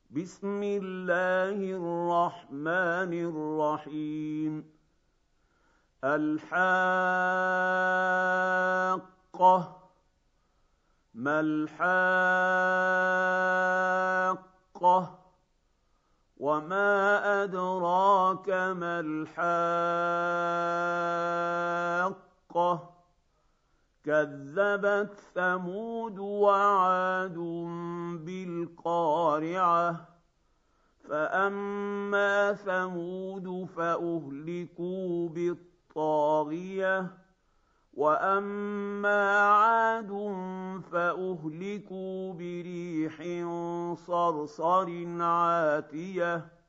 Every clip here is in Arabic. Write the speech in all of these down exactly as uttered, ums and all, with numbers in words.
بسم الله الرحمن الرحيم الحاقة ما الحاقة وما أدراك ما الحاقة كذبت ثمود وعاد بالقارعة فأما ثمود فأهلكوا بالطاغية وأما عاد فأهلكوا بريح صرصر عاتية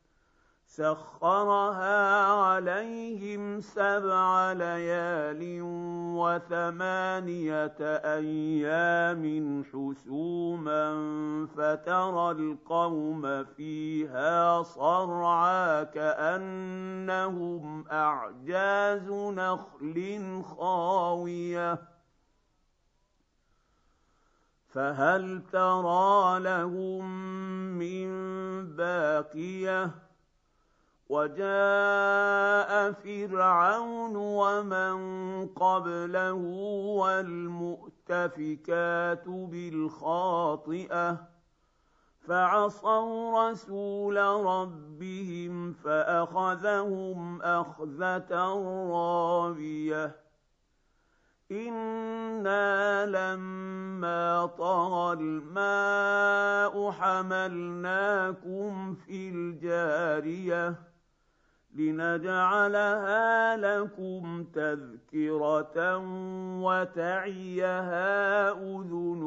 سخرها عليهم سبع ليال وثمانية أيام حسوما فترى القوم فيها صرعى كأنهم أعجاز نخل خاوية فهل ترى لهم من باقية وجاء فرعون ومن قبله والمؤتفكات بالخاطئة فعصوا رسول ربهم فأخذهم أخذة رابية إنا لما طغى الماء حملناكم في الجارية لنجعلها لكم تذكرة وتعيها أذن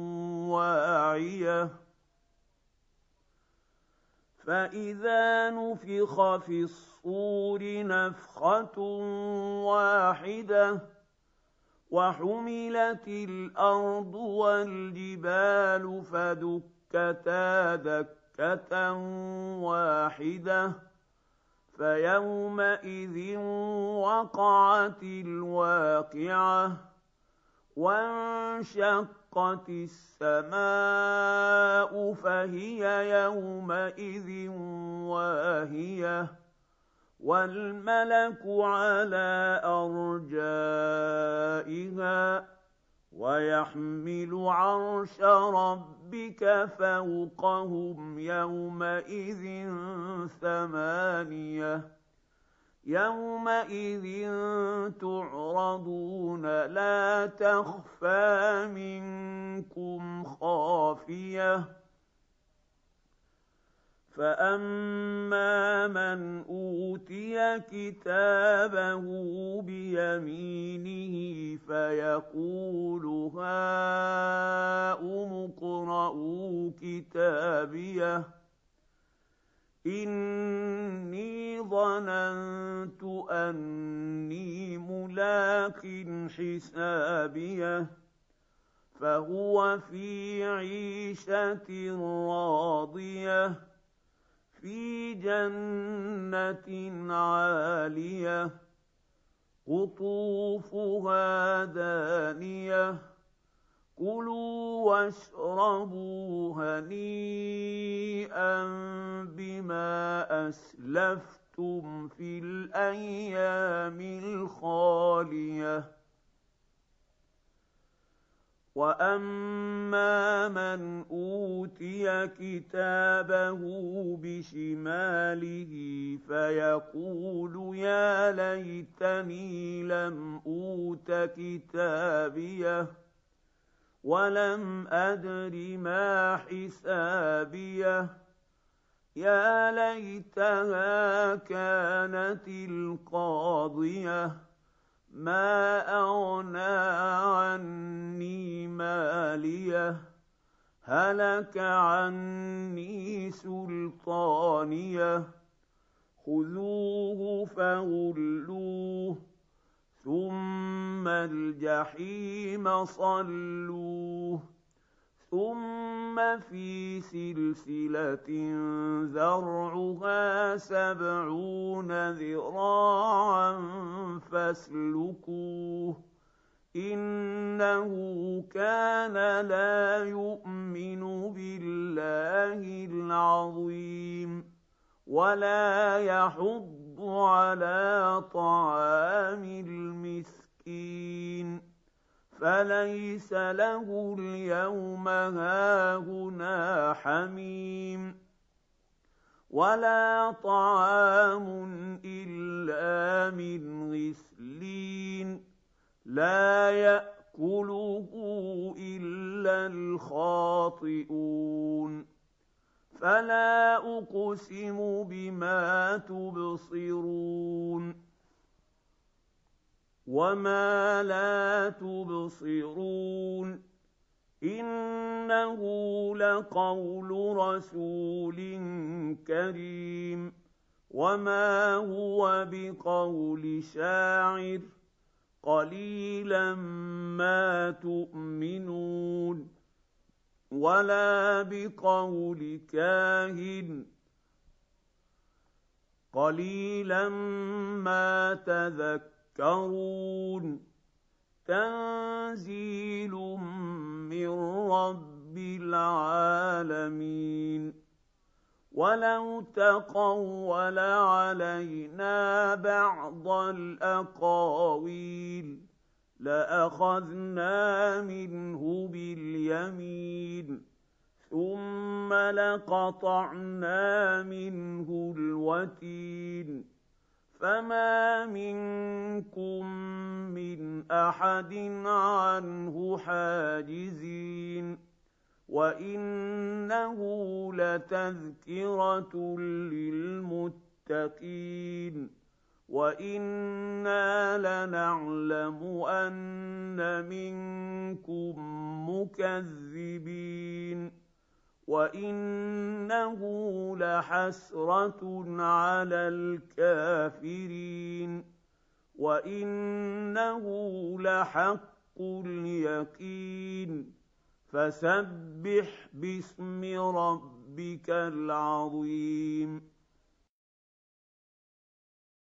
واعية فإذا نفخ في الصور نفخة واحدة وحملت الأرض والجبال فدكتا دكة واحدة فيومئذ وقعت الواقعة وانشقت السماء فهي يومئذ واهية والملك على أرجائها ويحمل عرش ربك فوقهم يومئذ ثمانية يومئذ تعرضون لا تخفى منكم خافية فأما من أوتي كتابه بيمينه فيقول هاؤم اقرءوا كتابيه إني ظننت أني ملاق حسابيه فهو في عيشة راضية في جنة عالية قطوفها دانية كلوا واشربوا هنيئا بما أسلفتم في الأيام الخالية وأما من أوتي كتابه بشماله فيقول يا ليتني لم أوت كتابيه ولم أدر ما حسابيه يا ليتها كانت القاضية ما أغنى عني ماليه هلك عني سلطانيه خذوه فغلوه ثم الجحيم صلوه ثم في سلسلة ذرعها سبعون ذراعا فاسلكوه إنه كان لا يؤمن بالله العظيم ولا يحض على طعام المسكين فليس له اليوم هاهنا حميم ولا طعام إلا من غسلين لا يأكله إلا الخاطئون فلا أقسم بما تبصرون وما لا تبصرون إنه لقول رسول كريم وما هو بقول شاعر قليلا ما تؤمنون ولا بقول كاهن قليلا ما تذكرون تنزيل من رب العالمين ولو تقول علينا بعض الأقاويل لأخذنا منه باليمين ثم لقطعنا منه الوتين فما منكم من أحد عنه حاجزين وإنه لتذكرة للمتقين وإنا لنعلم أن منكم مكذبين وإنه لحسرة على الكافرين وإنه لحق اليقين فسبح باسم ربك العظيم